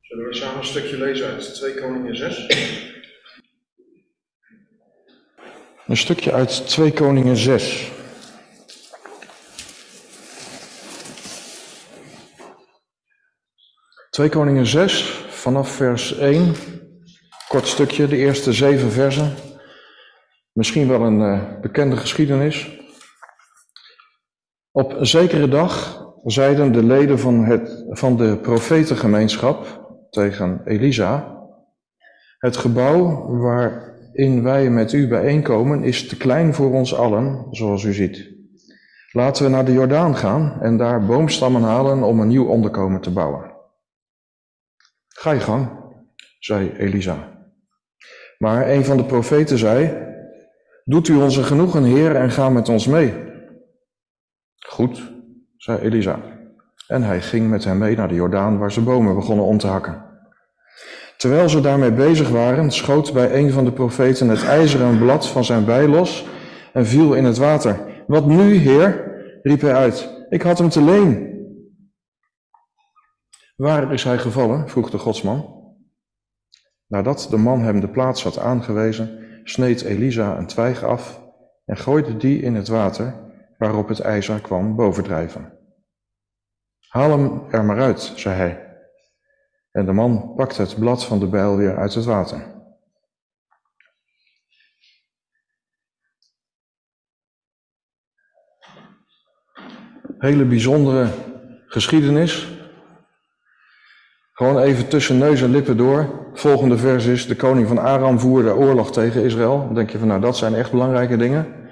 Zullen we samen een stukje lezen uit 2 Koningen 6? Een stukje uit 2 Koningen 6. Twee Koningen 6, vanaf vers 1. Kort stukje, de eerste 7 versen. Misschien wel een bekende geschiedenis. Op een zekere dag zeiden de leden van de profetengemeenschap tegen Elisa: het gebouw waarin wij met u bijeenkomen is te klein voor ons allen, zoals u ziet. Laten we naar de Jordaan gaan en daar boomstammen halen om een nieuw onderkomen te bouwen. Ga je gang, zei Elisa. Maar een van de profeten zei: doet u ons een genoegen, Heer, en ga met ons mee. Goed, zei Elisa. En hij ging met hem mee naar de Jordaan, waar ze bomen begonnen om te hakken. Terwijl ze daarmee bezig waren, schoot bij een van de profeten het ijzeren blad van zijn bij los en viel in het water. Wat nu, Heer? Riep hij uit. Ik had hem te leen. Waar is hij gevallen? Vroeg de godsman. Nadat de man hem de plaats had aangewezen, sneed Elisa een twijg af en gooide die in het water, waarop het ijzer kwam bovendrijven. Haal hem er maar uit, zei hij. En de man pakte het blad van de bijl weer uit het water. Hele bijzondere geschiedenis. Gewoon even tussen neus en lippen door. Volgende vers is: de koning van Aram voerde oorlog tegen Israël. Dan denk je van, nou, dat zijn echt belangrijke dingen.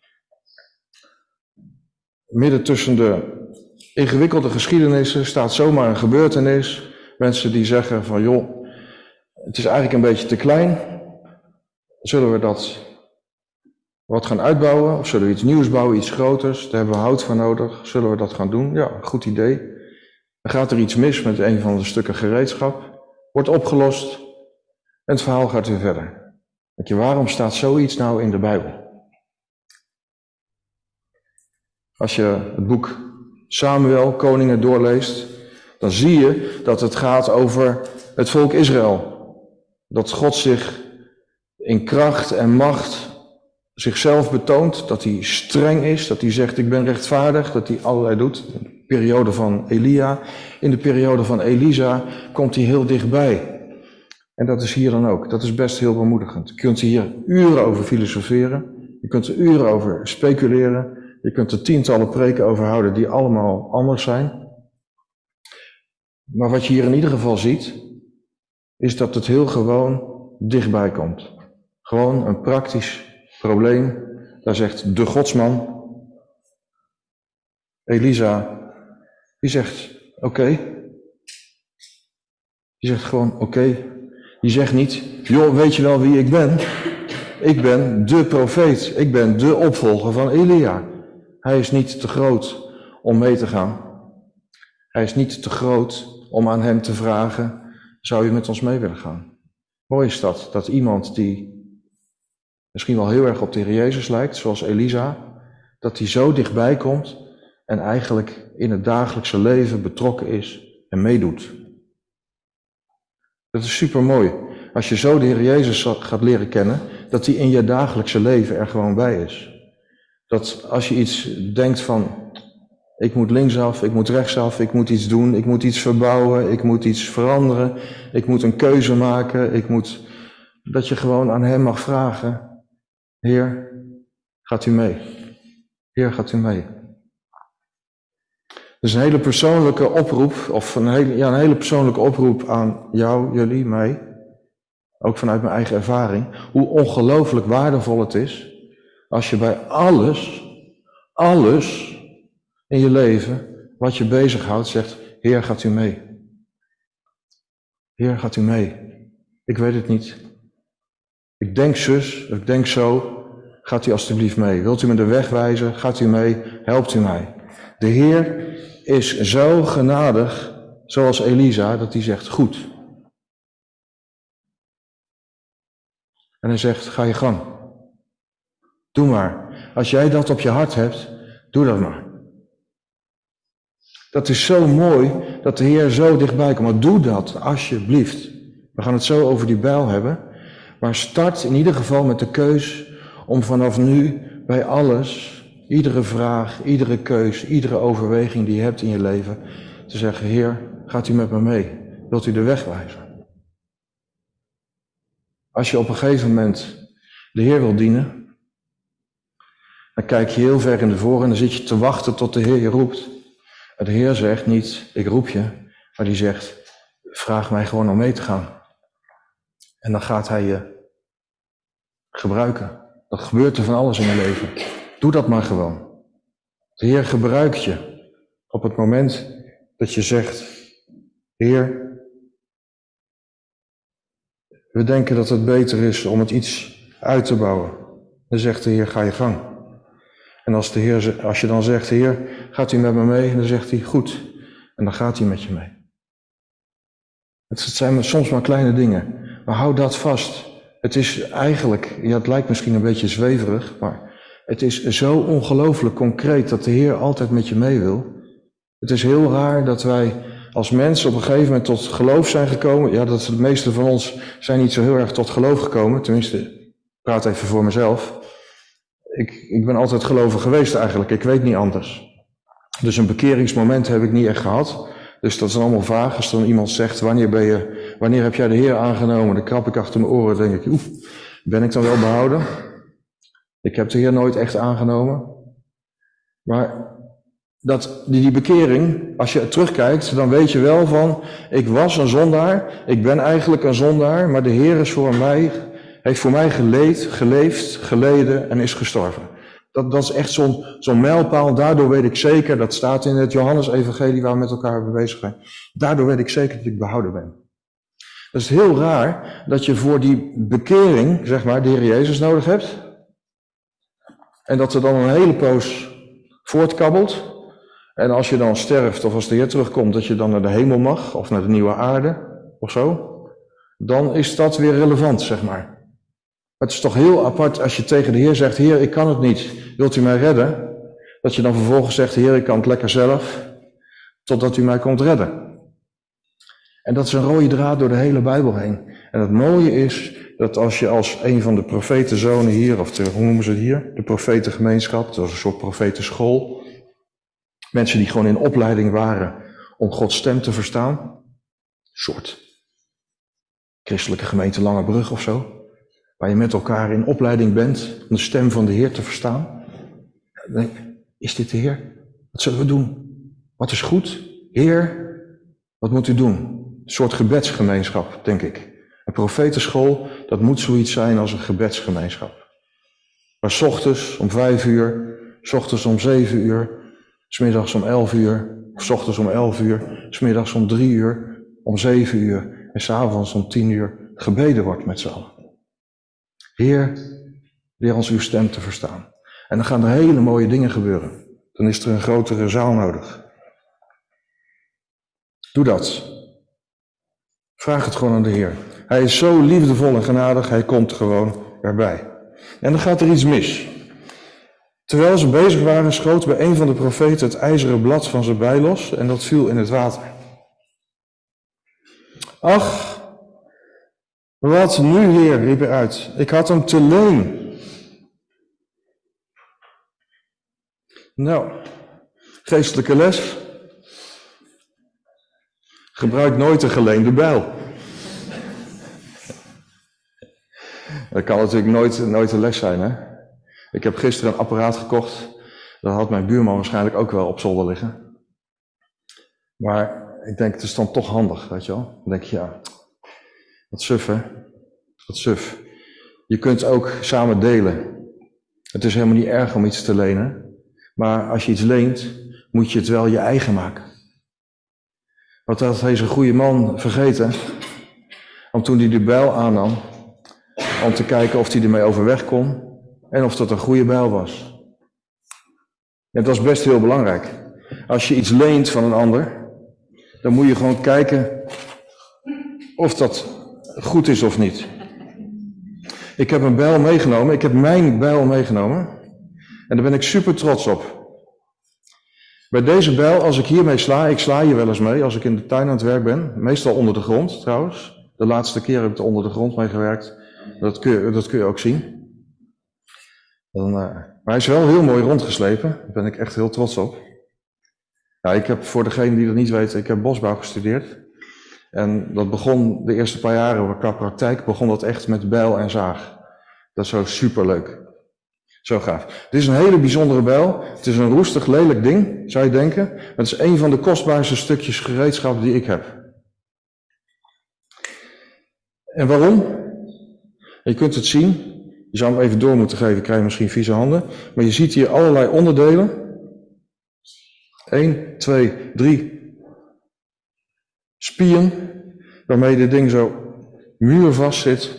Midden tussen de ingewikkelde geschiedenissen staat zomaar een gebeurtenis. Mensen die zeggen van, joh, het is eigenlijk een beetje te klein. Zullen we dat wat gaan uitbouwen? Of zullen we iets nieuws bouwen, iets groters? Daar hebben we hout voor nodig. Zullen we dat gaan doen? Ja, goed idee. Dan gaat er iets mis met een van de stukken gereedschap. Wordt opgelost. En het verhaal gaat weer verder. Denk je, waarom staat zoiets nou in de Bijbel? Als je het boek Samuel, Koningen, doorleest, dan zie je dat het gaat over het volk Israël. Dat God zich in kracht en macht zichzelf betoont, dat hij streng is, dat hij zegt ik ben rechtvaardig, dat hij allerlei doet. In de periode van Elia, in de periode van Elisa komt hij heel dichtbij. En dat is hier dan ook. Dat is best heel bemoedigend. Je kunt hier uren over filosoferen, je kunt er uren over speculeren, je kunt er tientallen preken over houden die allemaal anders zijn. Maar wat je hier in ieder geval ziet, is dat het heel gewoon dichtbij komt. Gewoon een praktisch probleem. Daar zegt de godsman, Elisa, die zegt oké. Die zegt gewoon oké. Die zegt niet, joh, weet je wel wie ik ben? Ik ben de profeet. Ik ben de opvolger van Elia. Hij is niet te groot om mee te gaan. Hij is niet te groot om aan hem te vragen, zou je met ons mee willen gaan? Mooi is dat iemand die misschien wel heel erg op de Heer Jezus lijkt, zoals Elisa, dat hij zo dichtbij komt en eigenlijk in het dagelijkse leven betrokken is en meedoet. Dat is super mooi. Als je zo de Heer Jezus gaat leren kennen, dat hij in je dagelijkse leven er gewoon bij is. Dat als je iets denkt van, ik moet linksaf, ik moet rechtsaf, ik moet iets doen, ik moet iets verbouwen, ik moet iets veranderen, ik moet een keuze maken, dat je gewoon aan hem mag vragen, Heer, gaat u mee? Heer, gaat u mee? Dus een hele persoonlijke oproep, of een hele persoonlijke oproep aan jou, jullie, mij, ook vanuit mijn eigen ervaring, hoe ongelooflijk waardevol het is als je bij alles in je leven, wat je bezighoudt, zegt, Heer, gaat u mee? Heer, gaat u mee? Ik weet het niet. Ik denk zus, ik denk zo. Gaat u alstublieft mee? Wilt u me de weg wijzen? Gaat u mee? Helpt u mij? De Heer is zo genadig, zoals Elisa, dat hij zegt, goed. En hij zegt, ga je gang. Doe maar. Als jij dat op je hart hebt, doe dat maar. Dat is zo mooi dat de Heer zo dichtbij komt. Maar doe dat, alsjeblieft. We gaan het zo over die bijl hebben. Maar start in ieder geval met de keus om vanaf nu bij alles, iedere vraag, iedere keus, iedere overweging die je hebt in je leven, te zeggen, Heer, gaat u met me mee? Wilt u de weg wijzen? Als je op een gegeven moment de Heer wil dienen, dan kijk je heel ver in de voor en dan zit je te wachten tot de Heer je roept. En de Heer zegt niet, ik roep je, maar die zegt, vraag mij gewoon om mee te gaan. En dan gaat hij je gebruiken. Dat gebeurt er van alles in je leven. Doe dat maar gewoon. De Heer gebruikt je op het moment dat je zegt, Heer, we denken dat het beter is om het iets uit te bouwen. Dan zegt de Heer, ga je gang. En als je dan zegt, Heer, gaat u met me mee? Dan zegt hij, goed. En dan gaat hij met je mee. Het zijn soms maar kleine dingen. Maar hou dat vast. Het is eigenlijk, ja, het lijkt misschien een beetje zweverig, maar het is zo ongelooflijk concreet dat de Heer altijd met je mee wil. Het is heel raar dat wij als mensen op een gegeven moment tot geloof zijn gekomen. Ja, dat de meeste van ons zijn niet zo heel erg tot geloof gekomen. Tenminste, ik praat even voor mezelf. Ik ben altijd gelovig geweest eigenlijk. Ik weet niet anders. Dus een bekeringsmoment heb ik niet echt gehad. Dus dat is allemaal vaag. Als dan iemand zegt, wanneer heb jij de Heer aangenomen? Dan krap ik achter mijn oren en denk ik, ben ik dan wel behouden? Ik heb de Heer nooit echt aangenomen. Maar die bekering, als je terugkijkt, dan weet je wel van, ik was een zondaar, ik ben eigenlijk een zondaar, maar de Heer heeft voor mij geleefd, geleden en is gestorven. Dat is echt zo'n mijlpaal. Daardoor weet ik zeker, dat staat in het Johannes-evangelie waar we met elkaar bezig zijn. Daardoor weet ik zeker dat ik behouden ben. Dat is heel raar dat je voor die bekering, zeg maar, de Heer Jezus nodig hebt. En dat er dan een hele poos voortkabbelt. En als je dan sterft of als de Heer terugkomt, dat je dan naar de hemel mag of naar de nieuwe aarde of zo. Dan is dat weer relevant, zeg maar. Het is toch heel apart als je tegen de Heer zegt, Heer, ik kan het niet, wilt u mij redden? Dat je dan vervolgens zegt, Heer, ik kan het lekker zelf, totdat u mij komt redden. En dat is een rode draad door de hele Bijbel heen. En het mooie is dat als je als een van de profetenzonen hier, of hoe noemen ze het hier? De profetengemeenschap, dat was een soort profetenschool. Mensen die gewoon in opleiding waren om Gods stem te verstaan. Een soort christelijke gemeente Langebrug of zo. Waar je met elkaar in opleiding bent om de stem van de Heer te verstaan. Is dit de Heer? Wat zullen we doen? Wat is goed? Heer, wat moet u doen? Een soort gebedsgemeenschap, denk ik. Een profetenschool, dat moet zoiets zijn als een gebedsgemeenschap. Maar 's ochtends om 5 uur, 's ochtends om 7 uur, 's middags om 11 uur, of 's ochtends om 11 uur, 's middags om 3 uur, om 7 uur en 's avonds om 10 uur gebeden wordt met z'n allen. Heer, leer ons uw stem te verstaan. En dan gaan er hele mooie dingen gebeuren. Dan is er een grotere zaal nodig. Doe dat. Vraag het gewoon aan de Heer. Hij is zo liefdevol en genadig, hij komt gewoon erbij. En dan gaat er iets mis. Terwijl ze bezig waren, schoot bij een van de profeten het ijzeren blad van zijn bijl los en dat viel in het water. Ach, wat nu, Heer, riep hij uit. Ik had hem te leen. Nou, geestelijke les. Gebruik nooit een geleende bijl. Dat kan natuurlijk nooit een les zijn, hè. Ik heb gisteren een apparaat gekocht. Dat had mijn buurman waarschijnlijk ook wel op zolder liggen. Maar ik denk, het is dan toch handig, weet je wel. Dan denk je, ja, wat suf, hè. Wat suf. Je kunt ook samen delen. Het is helemaal niet erg om iets te lenen. Maar als je iets leent, moet je het wel je eigen maken. Wat had deze goede man vergeten? Om toen hij de bijl aannam, om te kijken of hij ermee overweg kon en of dat een goede bijl was. En dat is best heel belangrijk. Als je iets leent van een ander, dan moet je gewoon kijken of dat goed is of niet. Ik heb een bijl meegenomen, ik heb mijn bijl meegenomen en daar ben ik super trots op. Bij deze bijl, als ik hiermee sla, ik sla hier wel eens mee als ik in de tuin aan het werk ben. Meestal onder de grond trouwens. De laatste keer heb ik er onder de grond mee gewerkt. Dat kun je ook zien. Maar hij is wel heel mooi rondgeslepen. Daar ben ik echt heel trots op. Nou, ik heb, voor degene die dat niet weet, ik heb bosbouw gestudeerd. En dat begon, de eerste paar jaren qua praktijk, begon dat echt met bijl en zaag. Dat is zo superleuk. Zo gaaf. Dit is een hele bijzondere bijl. Het is een roestig, lelijk ding, zou je denken. Maar het is een van de kostbaarste stukjes gereedschap die ik heb. En waarom? Je kunt het zien. Je zou hem even door moeten geven, krijg je misschien vieze handen. Maar je ziet hier allerlei onderdelen. 1, 2, 3 spieën, waarmee dit ding zo muurvast zit.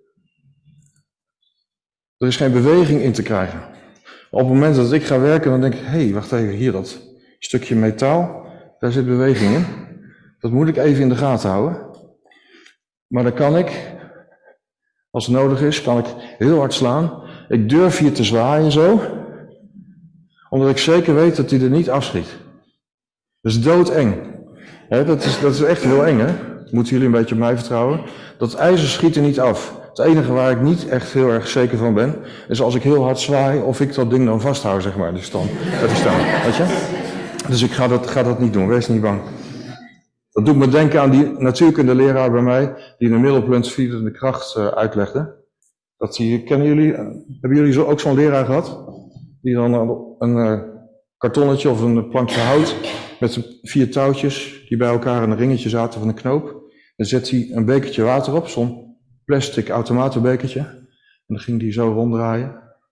Er is geen beweging in te krijgen. Op het moment dat ik ga werken, dan denk ik, hé, wacht even, hier dat stukje metaal, daar zit beweging in. Dat moet ik even in de gaten houden. Maar dan kan ik, als het nodig is, kan ik heel hard slaan. Ik durf hier te zwaaien zo, omdat ik zeker weet dat hij er niet afschiet. Dat is doodeng. Dat is echt heel eng, hè? Moeten jullie een beetje op mij vertrouwen. Dat ijzer schiet er niet af. Het enige waar ik niet echt heel erg zeker van ben, is als ik heel hard zwaai of ik dat ding dan vasthoud, zeg maar. Dus dan gaat hij staan, weet je? Dus ik ga dat niet doen, wees niet bang. Dat doet me denken aan die natuurkundeleraar bij mij, die de middelpuntvliedende kracht uitlegde. Hebben jullie ook zo'n leraar gehad? Die dan een kartonnetje of een plankje hout met 4 touwtjes die bij elkaar in een ringetje zaten van een knoop. Dan zet hij een bekertje water op, zo'n plastic automatenbekertje. En dan ging die zo ronddraaien.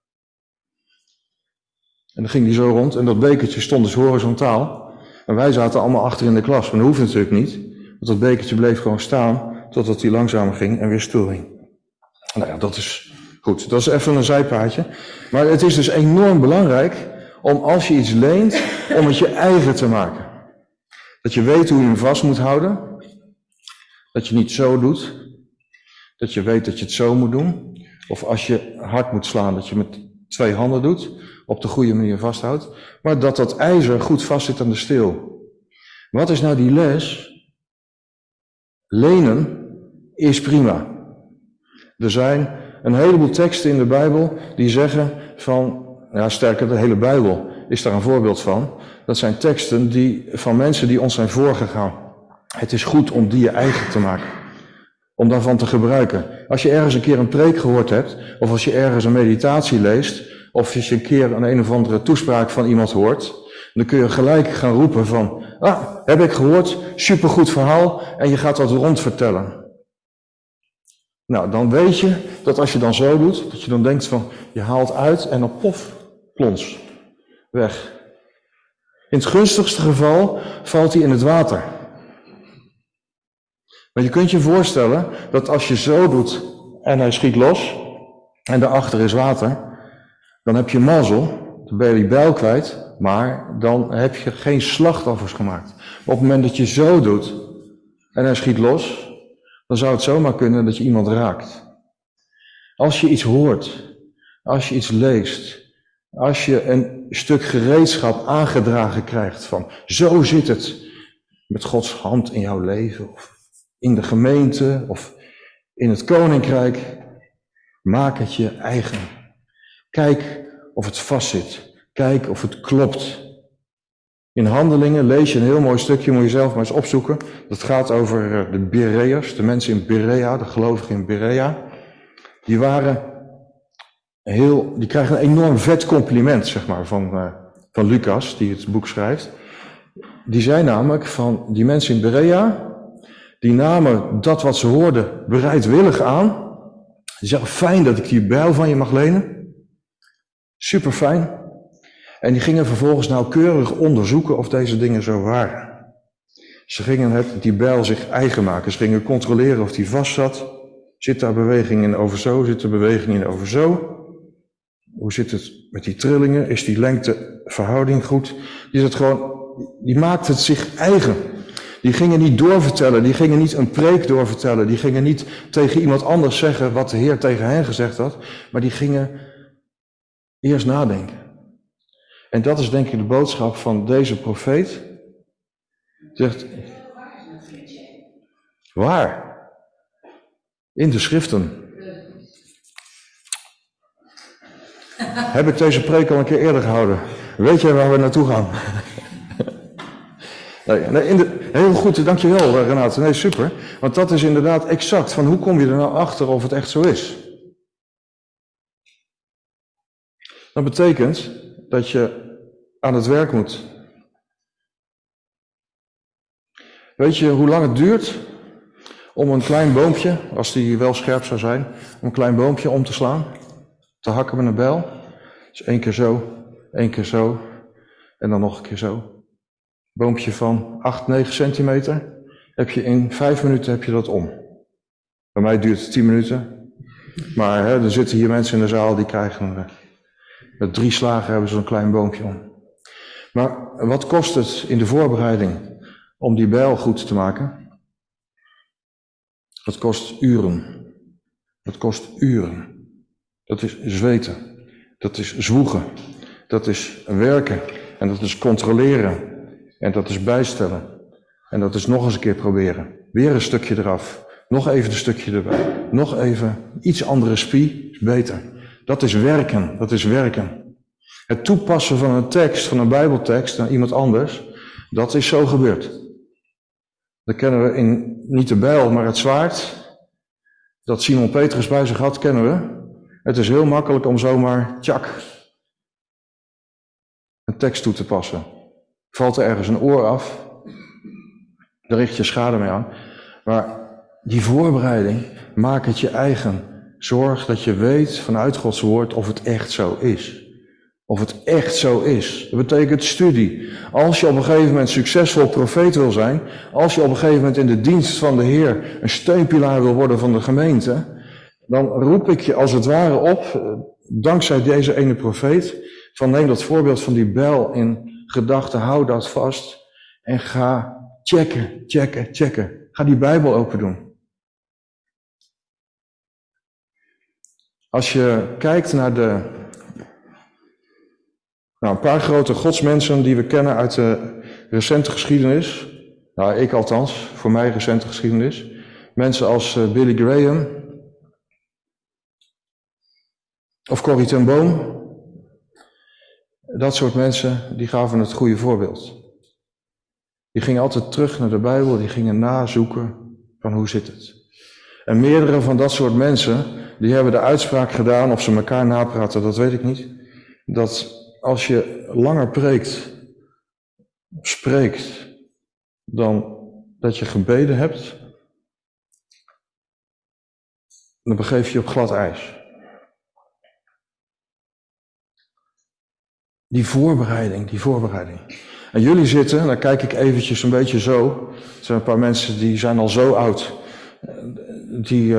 En dan ging die zo rond en dat bekertje stond dus horizontaal. En wij zaten allemaal achter in de klas, maar dat hoeft natuurlijk niet. Want dat bekertje bleef gewoon staan totdat hij langzamer ging en weer stil ging. Nou ja, dat is goed. Dat is even een zijpaadje. Maar het is dus enorm belangrijk om als je iets leent, om het je eigen te maken. Dat je weet hoe je hem vast moet houden. Dat je niet zo doet. Dat je weet dat je het zo moet doen. Of als je hard moet slaan, dat je met 2 handen doet. Op de goede manier vasthoudt. Maar dat dat ijzer goed vast zit aan de steel. Wat is nou die les? Lenen is prima. Er zijn een heleboel teksten in de Bijbel die zeggen van, ja sterker, de hele Bijbel is daar een voorbeeld van. Dat zijn teksten van mensen die ons zijn voorgegaan. Het is goed om die je eigen te maken. Om daarvan te gebruiken. Als je ergens een keer een preek gehoord hebt, of als je ergens een meditatie leest, of als je een keer een of andere toespraak van iemand hoort, dan kun je gelijk gaan roepen van, heb ik gehoord, supergoed verhaal, en je gaat dat rondvertellen. Nou, dan weet je dat als je dan zo doet, dat je dan denkt van, je haalt uit en dan pof, plons, weg. In het gunstigste geval valt hij in het water. Maar je kunt je voorstellen dat als je zo doet en hij schiet los en daarachter is water, dan heb je mazzel, dan ben je die bijl kwijt, maar dan heb je geen slachtoffers gemaakt. Maar op het moment dat je zo doet en hij schiet los, dan zou het zomaar kunnen dat je iemand raakt. Als je iets hoort, als je iets leest, als je een stuk gereedschap aangedragen krijgt van zo zit het met Gods hand in jouw leven of in de gemeente of in het koninkrijk, maak het je eigen. Kijk of het vastzit. Kijk of het klopt. In Handelingen lees je een heel mooi stukje, moet je zelf maar eens opzoeken. Dat gaat over de Bereërs, de mensen in Berea, de gelovigen in Berea. Die krijgen een enorm vet compliment, zeg maar, van Lucas, die het boek schrijft. Die zei namelijk van die mensen in Berea, die namen dat wat ze hoorden bereidwillig aan. Die zeggen, fijn dat ik die bijl van je mag lenen. Super fijn. En die gingen vervolgens nauwkeurig onderzoeken of deze dingen zo waren. Ze gingen die bijl zich eigen maken. Ze gingen controleren of die vast zat. Zit daar beweging in over zo? Zit er beweging in over zo? Hoe zit het met die trillingen? Is die lengteverhouding goed? Die maakte het zich eigen. Die gingen niet doorvertellen, die gingen niet een preek doorvertellen, die gingen niet tegen iemand anders zeggen wat de Heer tegen hen gezegd had, maar die gingen eerst nadenken. En dat is denk ik de boodschap van deze profeet. Zegt, waar? In de schriften. Heb ik deze preek al een keer eerder gehouden? Weet jij waar we naartoe gaan? Heel goed, dankjewel Renate. Nee, super. Want dat is inderdaad exact van hoe kom je er nou achter of het echt zo is? Dat betekent dat je aan het werk moet. Weet je hoe lang het duurt om een klein boompje, als die wel scherp zou zijn, om een klein boompje om te slaan? Te hakken met een bijl? Dus 1 keer zo, 1 keer zo en dan nog een keer zo. Boompje van 8, 9 centimeter, heb je in 5 minuten heb je dat om. Bij mij duurt het 10 minuten. Maar er zitten hier mensen in de zaal die krijgen met 3 slagen hebben ze een klein boompje om. Maar wat kost het in de voorbereiding om die bijl goed te maken? Dat kost uren. Dat kost uren. Dat is zweten. Dat is zwoegen. Dat is werken. En dat is controleren. En dat is bijstellen. En dat is nog eens een keer proberen. Weer een stukje eraf. Nog even een stukje erbij. Nog even iets andere spie. Is beter. Dat is werken. Dat is werken. Het toepassen van een tekst, van een Bijbeltekst naar iemand anders, dat is zo gebeurd. Dat kennen we in niet de bijl, maar het zwaard. Dat Simon Petrus bij zich had, kennen we. Het is heel makkelijk om zomaar, tjak, een tekst toe te passen. Valt er ergens een oor af, daar richt je schade mee aan. Maar die voorbereiding, maak het je eigen. Zorg dat je weet vanuit Gods woord of het echt zo is. Of het echt zo is. Dat betekent studie. Als je op een gegeven moment succesvol profeet wil zijn, als je op een gegeven moment in de dienst van de Heer een steunpilaar wil worden van de gemeente, dan roep ik je als het ware op, dankzij deze ene profeet, van neem dat voorbeeld van die bijl in gedachten, hou dat vast en ga checken, checken, checken. Ga die Bijbel open doen. Als je kijkt naar een paar grote godsmensen die we kennen uit de recente geschiedenis. Nou, ik althans, voor mij recente geschiedenis. Mensen als Billy Graham. Of Corrie ten Boom. Dat soort mensen, die gaven het goede voorbeeld. Die gingen altijd terug naar de Bijbel, die gingen nazoeken van hoe zit het. En meerdere van dat soort mensen, die hebben de uitspraak gedaan, of ze elkaar napraten, dat weet ik niet. Dat als je langer spreekt, dan dat je gebeden hebt, dan begeef je op glad ijs. Die voorbereiding. En jullie zitten, en dan kijk ik eventjes een beetje zo. Er zijn een paar mensen die zijn al zo oud. Die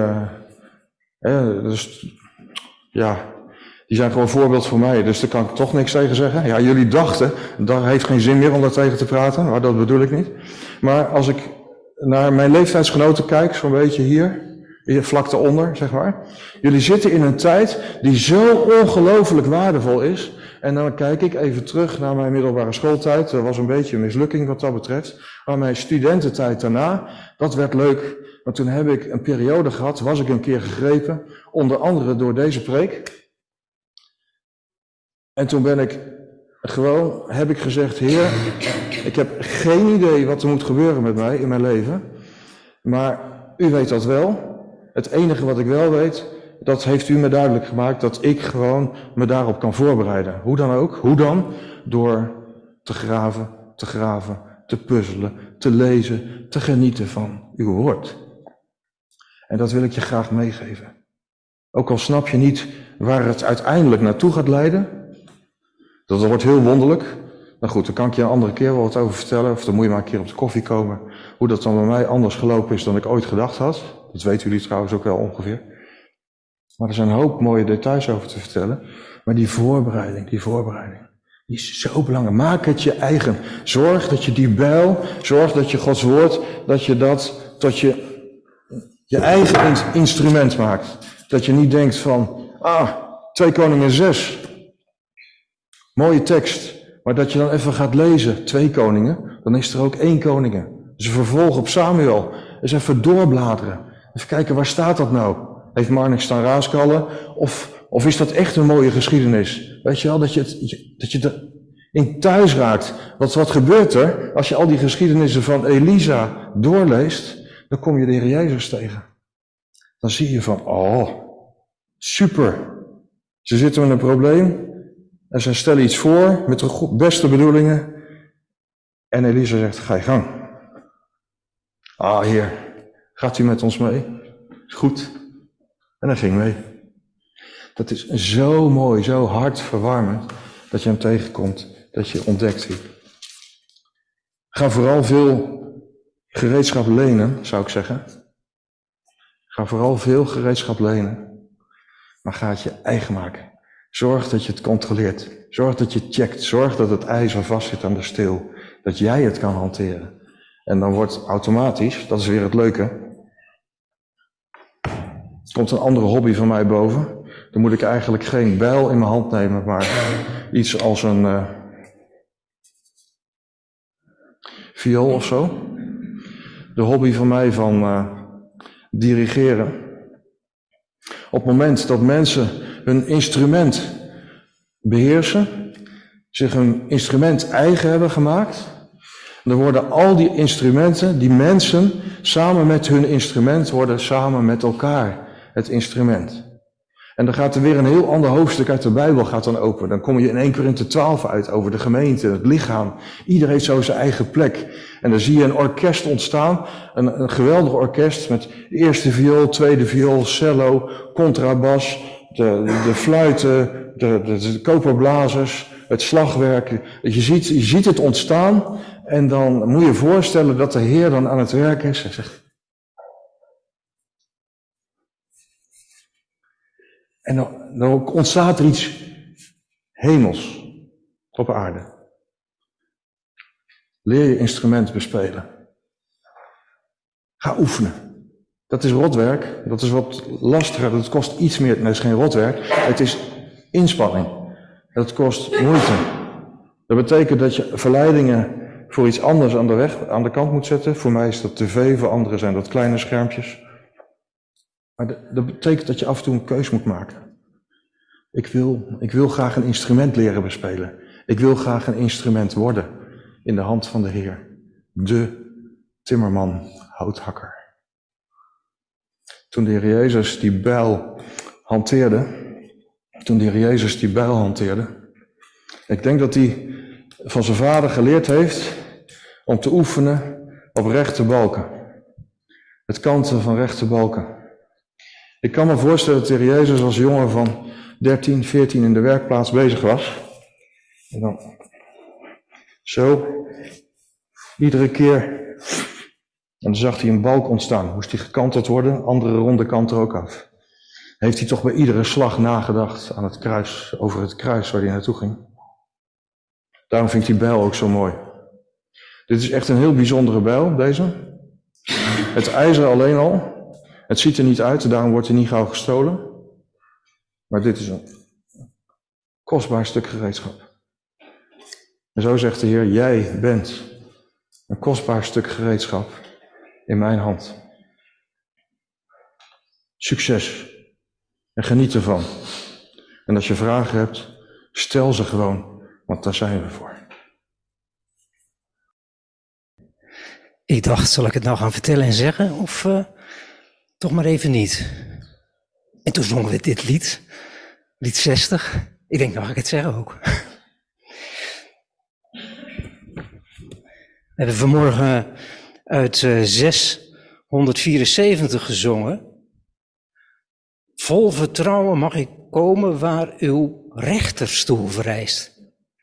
zijn gewoon voorbeeld voor mij, dus daar kan ik toch niks tegen zeggen. Ja, jullie dachten, dat heeft geen zin meer om daar tegen te praten, maar dat bedoel ik niet. Maar als ik naar mijn leeftijdsgenoten kijk, zo'n beetje hier vlak daaronder, zeg maar. Jullie zitten in een tijd die zo ongelooflijk waardevol is. En dan kijk ik even terug naar mijn middelbare schooltijd. Dat was een beetje een mislukking wat dat betreft. Maar mijn studententijd daarna, dat werd leuk. Want toen heb ik een periode gehad, was ik een keer gegrepen. Onder andere door deze preek. En toen heb ik gezegd, Heer, ik heb geen idee wat er moet gebeuren met mij in mijn leven. Maar u weet dat wel. Het enige wat ik wel weet, dat heeft u me duidelijk gemaakt, dat ik gewoon me daarop kan voorbereiden. Hoe dan ook. Hoe dan? Door te graven, te puzzelen, te lezen, te genieten van uw woord. En dat wil ik je graag meegeven. Ook al snap je niet waar het uiteindelijk naartoe gaat leiden. Dat wordt heel wonderlijk. Nou goed, daar kan ik je een andere keer wel wat over vertellen. Of dan moet je maar een keer op de koffie komen. Hoe dat dan bij mij anders gelopen is dan ik ooit gedacht had. Dat weten jullie trouwens ook wel ongeveer. Maar er zijn een hoop mooie details over te vertellen. Maar die voorbereiding, die is zo belangrijk. Maak het je eigen. Zorg dat je die bijl, zorg dat je Gods woord, dat je dat tot je eigen instrument maakt. Dat je niet denkt van, 2 Koningen 6. Mooie tekst. Maar dat je dan even gaat lezen, 2 koningen, dan is er ook 1 koningen. Dus een vervolg op Samuel. Dus even doorbladeren. Even kijken, waar staat dat nou? Heeft Marnix staan raaskallen? Of is dat echt een mooie geschiedenis? Weet je wel, dat je erin thuis raakt. Wat gebeurt er als je al die geschiedenissen van Elisa doorleest? Dan kom je de Heer Jezus tegen. Dan zie je van, super. Ze zitten met een probleem en ze stellen iets voor met de beste bedoelingen. En Elisa zegt, ga je gang. Heer, gaat u met ons mee? Is goed. En hij ging mee. Dat is zo mooi, zo hartverwarmend, dat je hem tegenkomt, dat je ontdekt wie. Ga vooral veel gereedschap lenen, zou ik zeggen. Ga vooral veel gereedschap lenen, maar ga het je eigen maken. Zorg dat je het controleert. Zorg dat je checkt. Zorg dat het ijzer vast zit aan de steel. Dat jij het kan hanteren. En dan wordt automatisch, dat is weer het leuke. Er komt een andere hobby van mij boven. Dan moet ik eigenlijk geen bijl in mijn hand nemen, maar iets als een viool of zo. De hobby van mij van dirigeren. Op het moment dat mensen hun instrument beheersen, zich hun instrument eigen hebben gemaakt, dan worden al die instrumenten, die mensen, samen met hun instrument, worden samen met elkaar het instrument. En dan gaat er weer een heel ander hoofdstuk uit de Bijbel gaat dan open. Dan kom je in 1 Korinthe 12 uit over de gemeente, het lichaam. Ieder heeft zo zijn eigen plek. En dan zie je een orkest ontstaan, een geweldig orkest met eerste viool, tweede viool, cello, contrabas, de fluiten, de koperblazers, het slagwerk. Je ziet het ontstaan en dan moet je je voorstellen dat de Heer dan aan het werk is en zegt. En dan ontstaat er iets hemels op aarde. Leer je instrument bespelen. Ga oefenen. Dat is rotwerk. Dat is wat lastiger. Dat kost iets meer. Nee, het is geen rotwerk. Het is inspanning. Dat kost moeite. Dat betekent dat je verleidingen voor iets anders aan de kant moet zetten. Voor mij is dat tv, voor anderen zijn dat kleine schermpjes. Maar dat betekent dat je af en toe een keus moet maken. Ik wil graag een instrument leren bespelen. Ik wil graag een instrument worden in de hand van de Heer. De timmerman, houthakker. Toen de Heer Jezus die bijl hanteerde, ik denk dat hij van zijn vader geleerd heeft om te oefenen op rechte balken. Het kanten van rechte balken. Ik kan me voorstellen dat de Heer Jezus als jongen van 13, 14 in de werkplaats bezig was. En dan zo, iedere keer. En dan zag hij een balk ontstaan. Moest die gekanteld worden, andere ronde kant er ook af. Heeft hij toch bij iedere slag nagedacht aan het kruis, over het kruis waar hij naartoe ging. Daarom vind ik die bijl ook zo mooi. Dit is echt een heel bijzondere bijl, deze. Het ijzer alleen al. Het ziet er niet uit, daarom wordt hij niet gauw gestolen. Maar dit is een kostbaar stuk gereedschap. En zo zegt de Heer, jij bent een kostbaar stuk gereedschap in mijn hand. Succes. En geniet ervan. En als je vragen hebt, stel ze gewoon, want daar zijn we voor. Ik dacht, zal ik het nou gaan vertellen en zeggen, of toch maar even niet? En toen zongen we dit lied 60. Ik denk, nou ga ik het zeggen ook. We hebben vanmorgen uit 674 gezongen. Vol vertrouwen mag ik komen waar uw rechterstoel verrijst.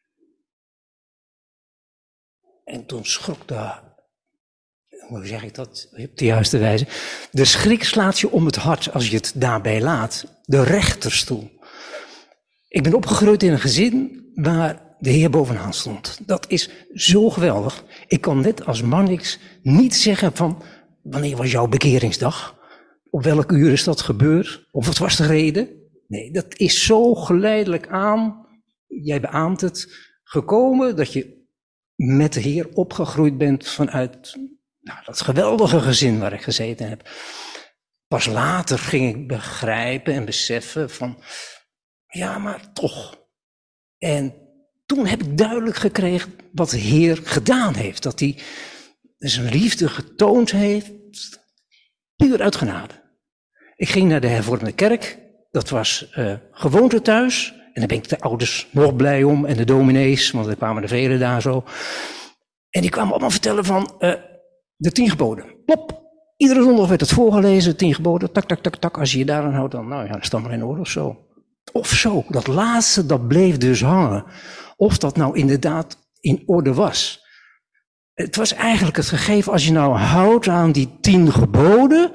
En toen schrok hoe zeg ik dat op de juiste wijze? De schrik slaat je om het hart als je het daarbij laat. De rechterstoel. Ik ben opgegroeid in een gezin waar de Heer bovenaan stond. Dat is zo geweldig. Ik kan net als Marnix niet zeggen van, wanneer was jouw bekeringsdag? Op welk uur is dat gebeurd? Of wat was de reden? Nee, dat is zo geleidelijk aan, jij beaamt het, gekomen dat je met de Heer opgegroeid bent vanuit dat geweldige gezin waar ik gezeten heb. Pas later ging ik begrijpen en beseffen van, ja, maar toch. En toen heb ik duidelijk gekregen wat de Heer gedaan heeft. Dat hij zijn liefde getoond heeft, puur uit genade. Ik ging naar de hervormde kerk, dat was gewoonte thuis. En daar ben ik de ouders nog blij om en de dominees, want er kwamen er velen daar zo. En die kwamen allemaal vertellen van de 10 geboden. Plop, iedere zondag werd het voorgelezen, 10 geboden, tak, tak, tak, tak. Als je je daaraan houdt, dan, nou ja, dat is dan maar in orde of zo. Of zo, dat laatste, dat bleef dus hangen. Of dat nou inderdaad in orde was. Het was eigenlijk het gegeven, als je nou houdt aan die 10 geboden,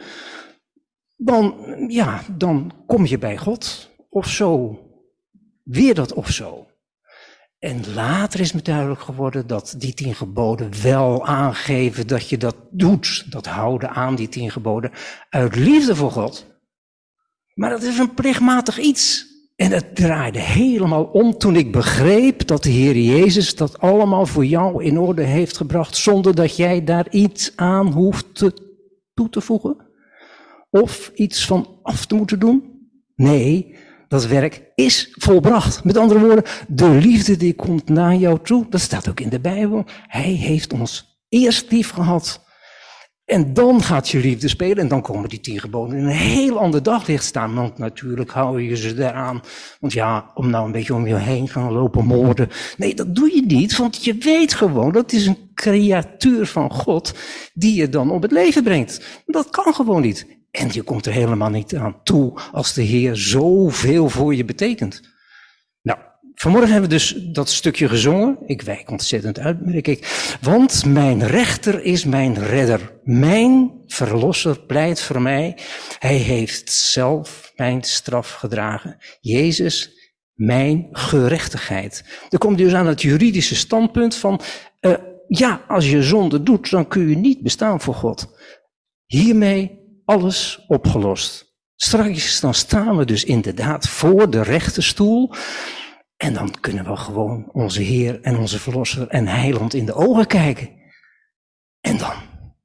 dan kom je bij God. Of zo. Weer dat of zo. En later is me duidelijk geworden dat die 10 geboden wel aangeven dat je dat doet. Dat houden aan die 10 geboden uit liefde voor God. Maar dat is een plichtmatig iets. En het draaide helemaal om toen ik begreep dat de Heer Jezus dat allemaal voor jou in orde heeft gebracht, zonder dat jij daar iets aan hoeft toe te voegen. Of iets van af te moeten doen. Nee, dat werk is volbracht. Met andere woorden, de liefde die komt naar jou toe, dat staat ook in de Bijbel. Hij heeft ons eerst lief gehad. En dan gaat je liefde spelen en dan komen die 10 geboden in een heel ander daglicht staan. Want natuurlijk hou je ze eraan. Want ja, om nou een beetje om je heen gaan lopen moorden. Nee, dat doe je niet, want je weet gewoon, dat is een creatuur van God die je dan op het leven brengt. Dat kan gewoon niet. En je komt er helemaal niet aan toe als de Heer zoveel voor je betekent. Nou, vanmorgen hebben we dus dat stukje gezongen. Ik wijk ontzettend uit, merk ik. Want mijn rechter is mijn redder. Mijn verlosser pleit voor mij. Hij heeft zelf mijn straf gedragen. Jezus, mijn gerechtigheid. Dan komt dus aan het juridische standpunt van, als je zonde doet, dan kun je niet bestaan voor God. Hiermee alles opgelost. Straks dan staan we dus inderdaad voor de rechterstoel. En dan kunnen we gewoon onze Heer en onze Verlosser en Heiland in de ogen kijken. En dan?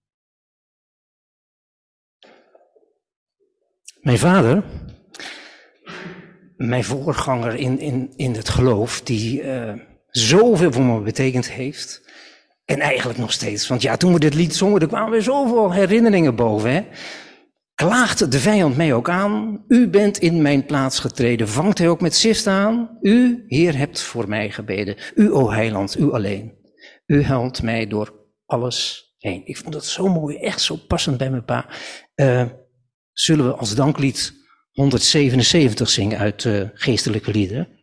Mijn vader, mijn voorganger in het geloof, die zoveel voor me betekend heeft. En eigenlijk nog steeds, want ja, toen we dit lied zongen, er kwamen weer zoveel herinneringen boven, hè. Klaagde de vijand mij ook aan? U bent in mijn plaats getreden. Vangt hij ook met sist aan? U, Heer, hebt voor mij gebeden. U, o Heiland, u alleen. U helpt mij door alles heen. Ik vond dat zo mooi, echt zo passend bij mijn pa. Zullen we als danklied 177 zingen uit geestelijke liederen?